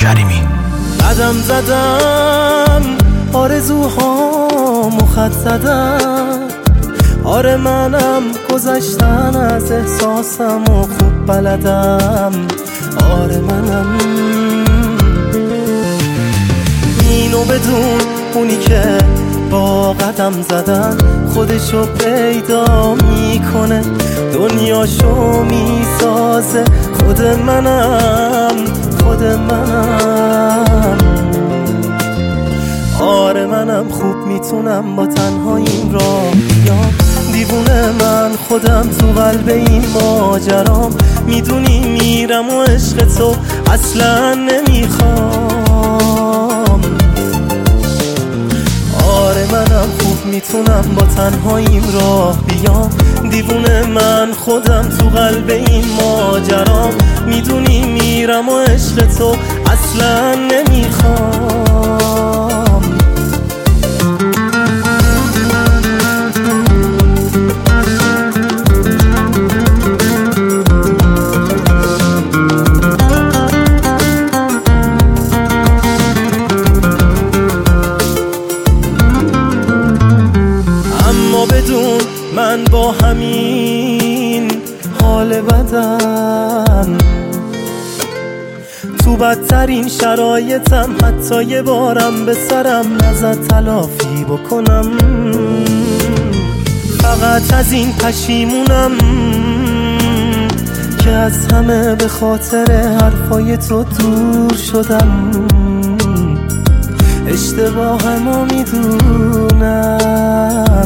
کریمی. قدم زدم آرزوهامو خط زدم، آره منم گذشتن از احساسم و خوب بلدم، آره منم. اینو بدون اونی که با قدم زدن خودشو پیدا میکنه، دنیاشو میسازه، خود منم، خود منم. آره منم خوب میتونم با تنهاییم راه بیام، دیوونه من خودم تو قلب این ماجرام، میدونی میرم و عشق تو اصلا نمیخوام. آره منم خوب میتونم با تنهاییم راه بیام، دیوونه من خودم تو قلب این ماجرام، میدونی میرم و عشق تو اصلا نمیخوام. اما بدون من با همین حال بدم، تو بدترین شرایطم حتی یه بارم به سرم نزد تلافی بکنم، فقط از این پشیمونم که از همه به خاطر حرفای تو دور شدم، اشتباهمو میدونم.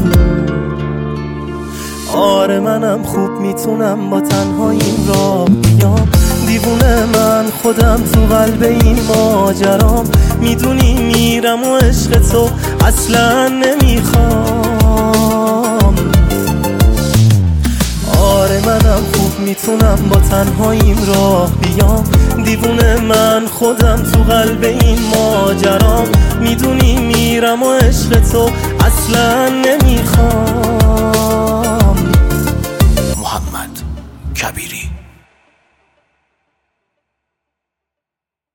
آره منم خوب میتونم با تنهاییم راه بیام، دیوونه من خودم تو قلب این ماجرام، میدونی میرم و عشق تو اصلا نمیخوام. آره منم خوب میتونم با تنهاییم راه بیام، دیوونه من خودم تو قلب این ماجرام، میدونی میرم و عشق تو اصلا نمیخوام. محمد کبیری.